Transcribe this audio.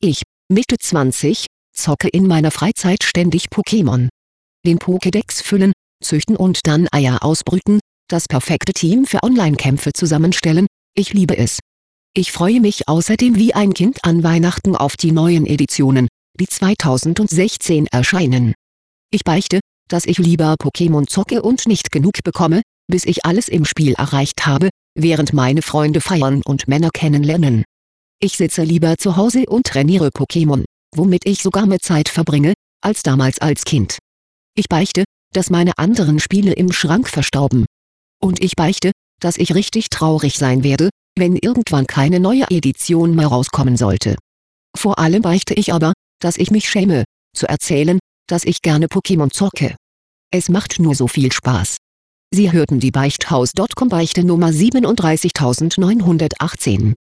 Ich, Mitte 20, zocke in meiner Freizeit ständig Pokémon. Den Pokédex füllen, züchten und dann Eier ausbrüten, das perfekte Team für Online-Kämpfe zusammenstellen, ich liebe es. Ich freue mich außerdem wie ein Kind an Weihnachten auf die neuen Editionen, die 2016 erscheinen. Ich beichte, dass ich lieber Pokémon zocke und nicht genug bekomme, bis ich alles im Spiel erreicht habe, während meine Freunde feiern und Männer kennenlernen. Ich sitze lieber zu Hause und trainiere Pokémon, womit ich sogar mehr Zeit verbringe, als damals als Kind. Ich beichte, dass meine anderen Spiele im Schrank verstauben. Und ich beichte, dass ich richtig traurig sein werde, wenn irgendwann keine neue Edition mehr rauskommen sollte. Vor allem beichte ich aber, dass ich mich schäme, zu erzählen, dass ich gerne Pokémon zocke. Es macht nur so viel Spaß. Sie hörten die Beichthaus.com Beichte Nummer 37918.